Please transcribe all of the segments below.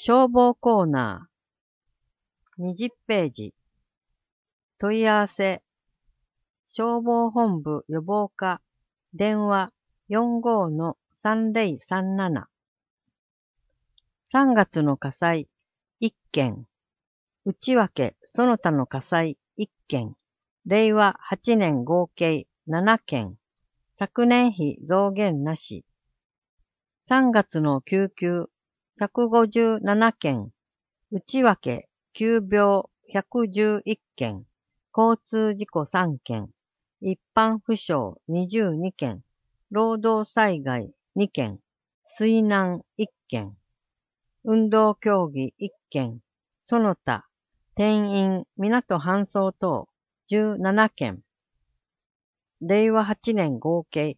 消防コーナー、20ページ。問い合わせ、消防本部予防課、電話45-3037。3月の火災、1件。内訳、その他の火災、1件。令和8年合計、7件。昨年比増減なし。3月の救急、157件。内訳、急病、111件。交通事故3件。一般負傷22件。労働災害2件。水難1件。運動競技1件。その他、転院、港搬送等17件。令和8年合計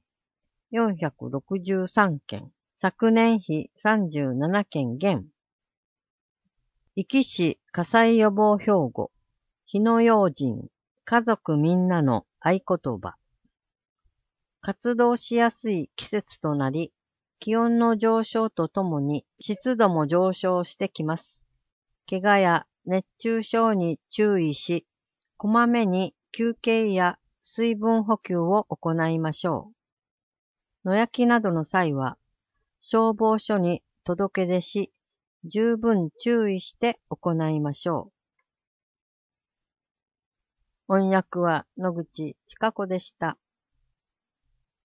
463件。昨年比37件減。壱岐市火災予防標語。火の用心、家族みんなの合言葉。活動しやすい季節となり、気温の上昇とともに湿度も上昇してきます。怪我や熱中症に注意し、こまめに休憩や水分補給を行いましょう。野焼きなどの際は、消防署に届け出し、十分注意して行いましょう。音訳は野口千佳子でした。